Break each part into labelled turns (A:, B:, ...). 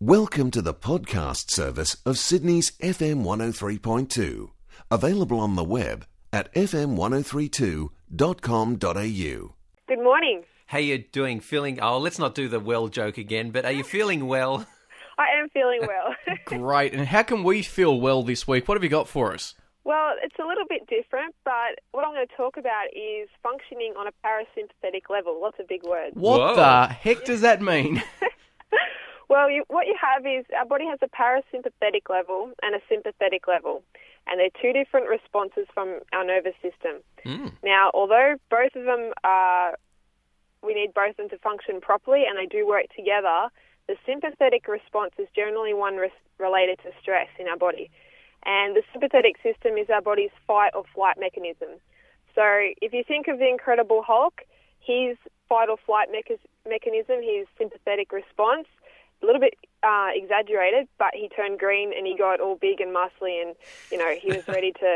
A: Welcome to the podcast service of Sydney's FM 103.2, available on the web at fm1032.com.au.
B: Good morning.
C: How you doing? Let's not do the well joke again, but are you feeling well?
B: I am feeling well.
D: Great. And how can we feel well this week? What have you got for us?
B: Well, it's a little bit different, but what I'm going to talk about is functioning on a parasympathetic level. Lots of big words.
D: What
C: Whoa.
D: the heck does that mean?
B: Well, what you have is our body has a parasympathetic level and a sympathetic level, and they're two different responses from our nervous system. Now, although both of them we need both of them to function properly and they do work together, the sympathetic response is generally one related to stress in our body. And the sympathetic system is our body's fight or flight mechanism. So if you think of the Incredible Hulk, his fight or flight mechanism, his sympathetic response, a little bit exaggerated, but he turned green and he got all big and muscly and, he was ready to,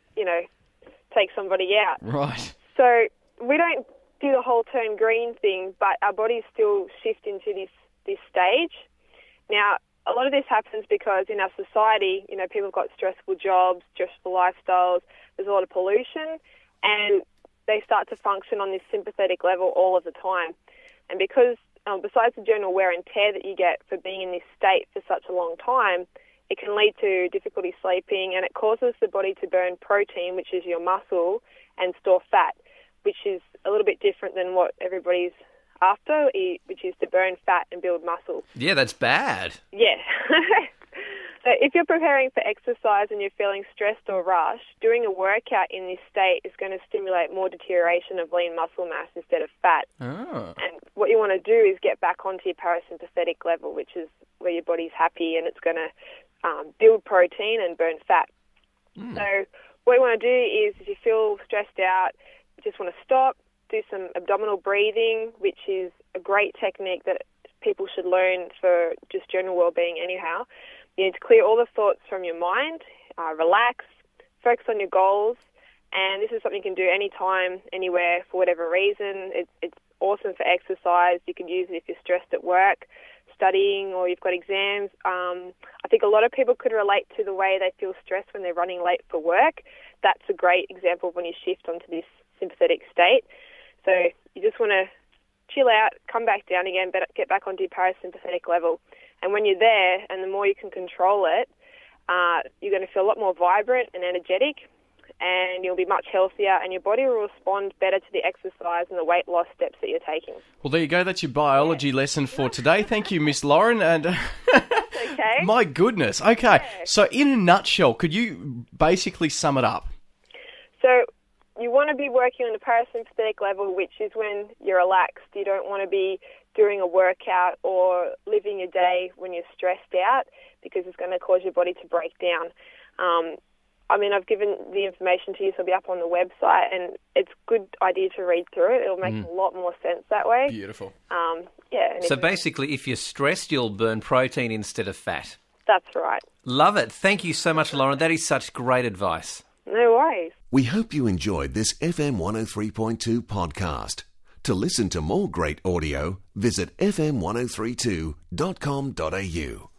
B: take somebody out.
D: Right.
B: So we don't do the whole turn green thing, but our bodies still shift into this stage. Now, a lot of this happens because in our society, people have got stressful jobs, stressful lifestyles, there's a lot of pollution, and they start to function on this sympathetic level all of the time. And because besides the general wear and tear that you get for being in this state for such a long time, it can lead to difficulty sleeping, and it causes the body to burn protein, which is your muscle, and store fat, which is a little bit different than what everybody's after, which is to burn fat and build muscle.
C: Yeah, that's bad.
B: Yeah. So if you're preparing for exercise and you're feeling stressed or rushed, doing a workout in this state is going to stimulate more deterioration of lean muscle mass instead of fat.
D: Oh.
B: And what you want to do is get back onto your parasympathetic level, which is where your body's happy and it's going to build protein and burn fat. So what you want to do is if you feel stressed out, you just want to stop, do some abdominal breathing, which is a great technique that people should learn for just general well-being anyhow. You need to clear all the thoughts from your mind, relax, focus on your goals, and this is something you can do anytime, anywhere, for whatever reason. It's awesome for exercise. You can use it if you're stressed at work, studying, or you've got exams. I think a lot of people could relate to the way they feel stressed when they're running late for work. That's a great example of when you shift onto this sympathetic state. So you just want to chill out, come back down again, but get back onto your parasympathetic level. And when you're there, and the more you can control it, you're going to feel a lot more vibrant and energetic, and you'll be much healthier, and your body will respond better to the exercise and the weight loss steps that you're taking.
D: Well, there you go. That's your biology lesson for today. Thank you, Miss Lauren. And
B: Okay.
D: my goodness. Okay.
B: Yeah.
D: So in a nutshell, could you basically sum it up?
B: So you want to be working on the parasympathetic level, which is when you're relaxed. You don't want to be doing a workout or living your day when you're stressed out, because it's going to cause your body to break down. I've given the information to you, so it'll be up on the website, and it's a good idea to read through it. It'll make a lot more sense that way.
D: Beautiful.
C: So basically, if you're stressed, you'll burn protein instead of fat.
B: That's right.
C: Love it. Thank you so much, Lauren. That is such great advice.
B: No worries.
A: We hope you enjoyed this FM 103.2 podcast. To listen to more great audio, visit fm1032.com.au.